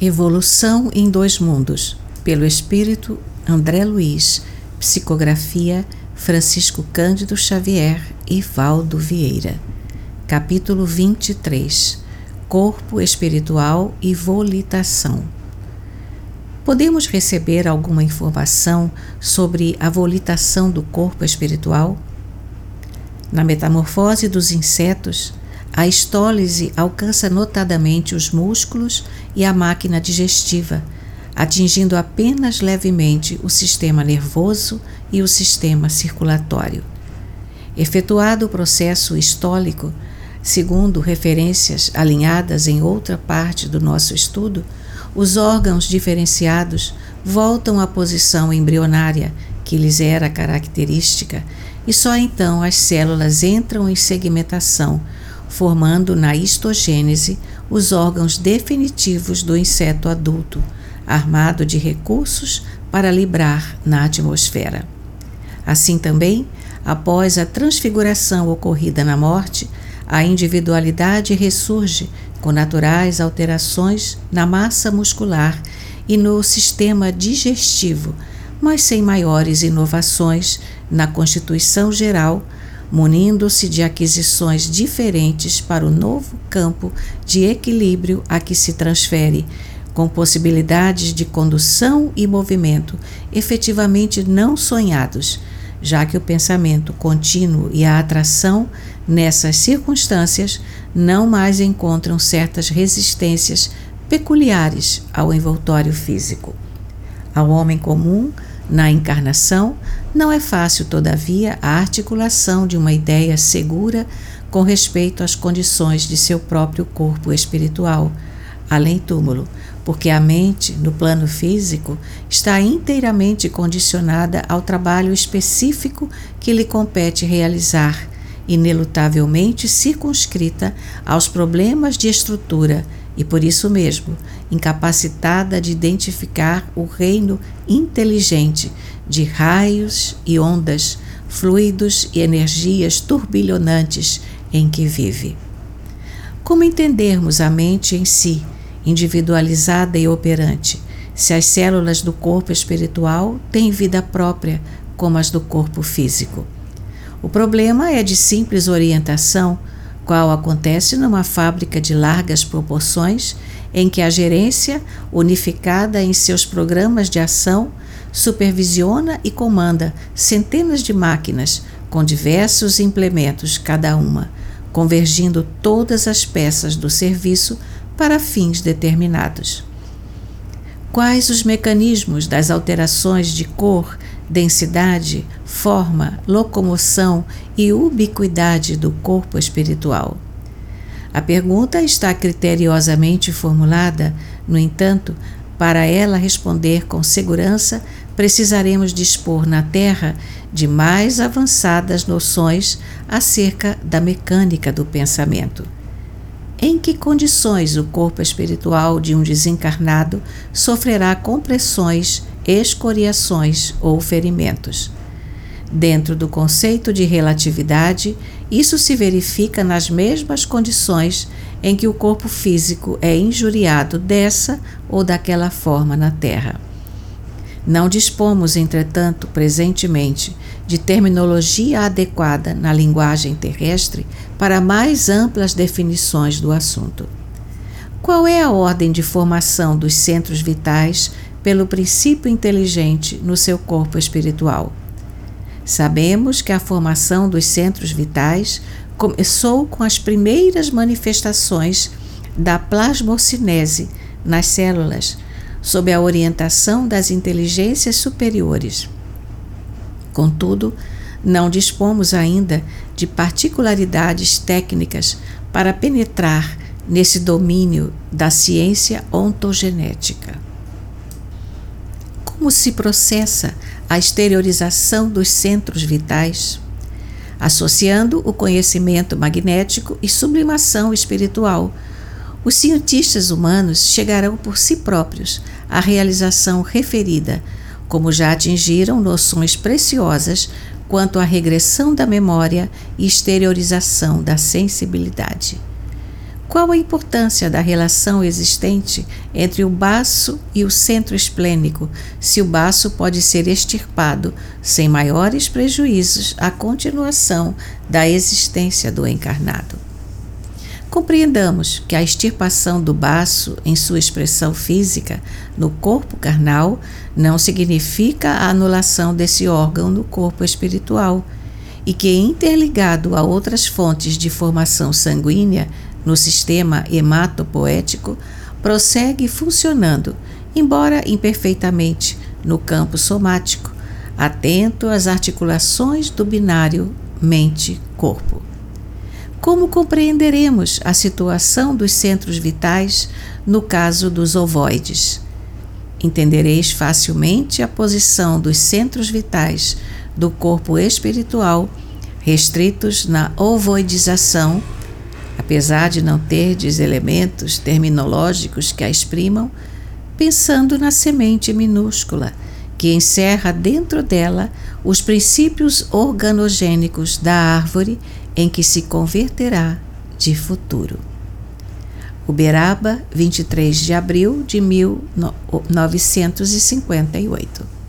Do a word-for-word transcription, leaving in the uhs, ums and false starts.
Evolução em Dois Mundos, pelo Espírito André Luiz, psicografia Francisco Cândido Xavier e Valdo Vieira. Capítulo vinte e três. Corpo espiritual e volitação. Podemos receber alguma informação sobre a volitação do corpo espiritual? Na metamorfose dos insetos, a estólise alcança notadamente os músculos e a máquina digestiva, atingindo apenas levemente o sistema nervoso e o sistema circulatório. Efetuado o processo estólico, segundo referências alinhadas em outra parte do nosso estudo, os órgãos diferenciados voltam à posição embrionária que lhes era característica e só então as células entram em segmentação, formando na histogênese os órgãos definitivos do inseto adulto, armado de recursos para librar na atmosfera. Assim também, após a transfiguração ocorrida na morte, a individualidade ressurge com naturais alterações na massa muscular e no sistema digestivo, mas sem maiores inovações na constituição geral, munindo-se de aquisições diferentes para o novo campo de equilíbrio a que se transfere, com possibilidades de condução e movimento efetivamente não sonhados, já que o pensamento contínuo e a atração, nessas circunstâncias, não mais encontram certas resistências peculiares ao envoltório físico. Ao homem comum, na encarnação, não é fácil, todavia, a articulação de uma ideia segura com respeito às condições de seu próprio corpo espiritual, além túmulo, porque a mente, no plano físico, está inteiramente condicionada ao trabalho específico que lhe compete realizar, inelutavelmente circunscrita aos problemas de estrutura e, por isso mesmo, incapacitada de identificar o reino inteligente de raios e ondas, fluidos e energias turbilhonantes em que vive. Como entendermos a mente em si, individualizada e operante, se as células do corpo espiritual têm vida própria como as do corpo físico? O problema é de simples orientação, qual acontece numa fábrica de largas proporções, em que a gerência, unificada em seus programas de ação, supervisiona e comanda centenas de máquinas com diversos implementos cada uma, convergindo todas as peças do serviço para fins determinados. Quais os mecanismos das alterações de cor, densidade, forma, locomoção e ubiquidade do corpo espiritual? A pergunta está criteriosamente formulada, no entanto, para ela responder com segurança, precisaremos dispor na Terra de mais avançadas noções acerca da mecânica do pensamento. Em que condições o corpo espiritual de um desencarnado sofrerá compressões, escoriações ou ferimentos? Dentro do conceito de relatividade, isso se verifica nas mesmas condições em que o corpo físico é injuriado dessa ou daquela forma na Terra. Não dispomos, entretanto, presentemente, de terminologia adequada na linguagem terrestre para mais amplas definições do assunto. Qual é a ordem de formação dos centros vitais pelo princípio inteligente no seu corpo espiritual? Sabemos que a formação dos centros vitais começou com as primeiras manifestações da plasmocinese nas células, sob a orientação das inteligências superiores. Contudo, não dispomos ainda de particularidades técnicas para penetrar nesse domínio da ciência ontogenética. Como se processa a exteriorização dos centros vitais? Associando o conhecimento magnético e sublimação espiritual, os cientistas humanos chegarão por si próprios à realização referida, como já atingiram noções preciosas quanto à regressão da memória e exteriorização da sensibilidade. Qual a importância da relação existente entre o baço e o centro esplênico, se o baço pode ser extirpado sem maiores prejuízos à continuação da existência do encarnado? Compreendamos que a extirpação do baço em sua expressão física no corpo carnal não significa a anulação desse órgão no corpo espiritual e que, interligado a outras fontes de formação sanguínea no sistema hematopoético, prossegue funcionando, embora imperfeitamente, no campo somático, atento às articulações do binário mente-corpo. Como compreenderemos a situação dos centros vitais no caso dos ovoides? Entendereis facilmente a posição dos centros vitais do corpo espiritual restritos na ovoidização, apesar de não terdes elementos terminológicos que a exprimam, pensando na semente minúscula, que encerra dentro dela os princípios organogênicos da árvore em que se converterá de futuro. Uberaba, vinte e três de abril de mil novecentos e cinquenta e oito.